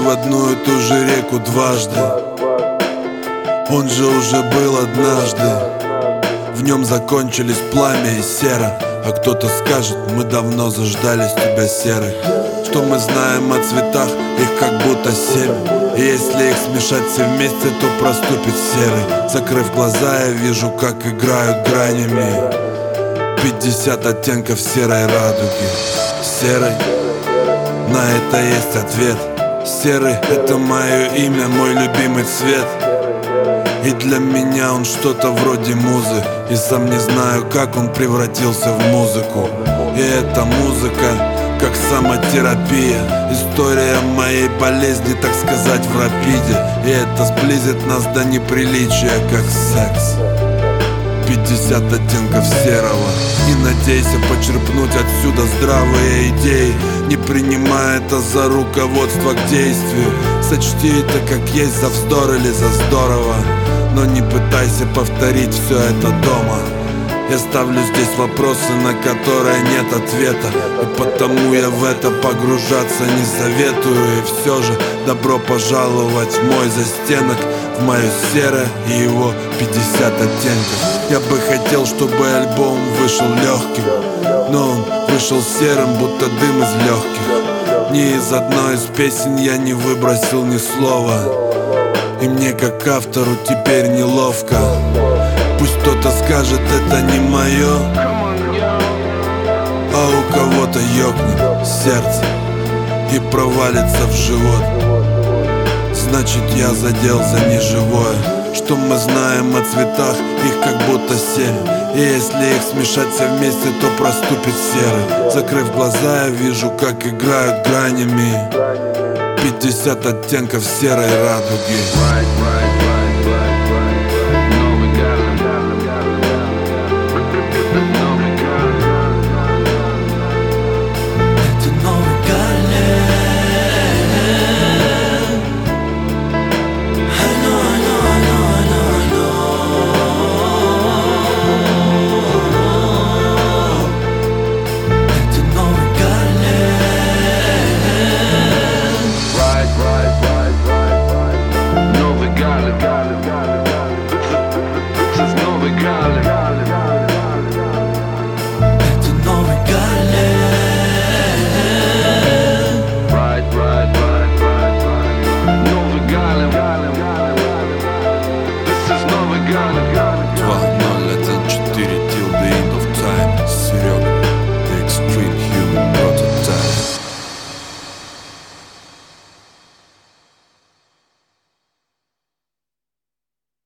в одну и ту же реку дважды. Он же уже был однажды. В нем закончились пламя и сера. А кто-то скажет, мы давно заждались тебя, серый. Что мы знаем о цветах, их как будто 7. И если их смешать все вместе, то проступит серый. Закрыв глаза, я вижу, как играют гранями 50 оттенков серой радуги. Серый, на это есть ответ. Серый — это мое имя, мой любимый цвет. И для меня он что-то вроде музы. И сам не знаю, как он превратился в музыку. И эта музыка, как самотерапия, история моей болезни, так сказать, в рапиде. И это сблизит нас до неприличия, как секс. 50 оттенков серого. И надейся почерпнуть отсюда здравые идеи, не принимая это за руководство к действию. Сочти это как есть за вздор или за здорово, но не пытайся повторить все это дома. Я ставлю здесь вопросы, на которые нет ответа, и потому я в это погружаться не советую. И все же добро пожаловать в мой застенок, в мое серое и его 50 оттенков. Я бы хотел, чтобы альбом вышел легким, но он вышел серым, будто дым из легких. Ни из одной из песен я не выбросил ни слова, и мне как автору теперь неловко. Пусть кто-то скажет, это не мое, а у кого-то ёкнет сердце и провалится в живот. Значит, я задел за неживое. Что мы знаем о цветах, их как будто 7. И если их смешать все вместе, то проступит серый. Закрыв глаза, я вижу, как играют гранями 50 оттенков серой радуги.